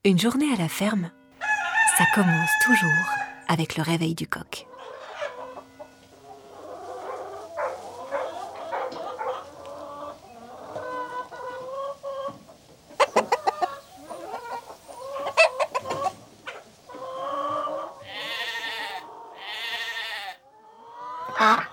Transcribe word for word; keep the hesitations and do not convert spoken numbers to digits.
Une journée à la ferme, ça commence toujours avec le réveil du coq. Ah.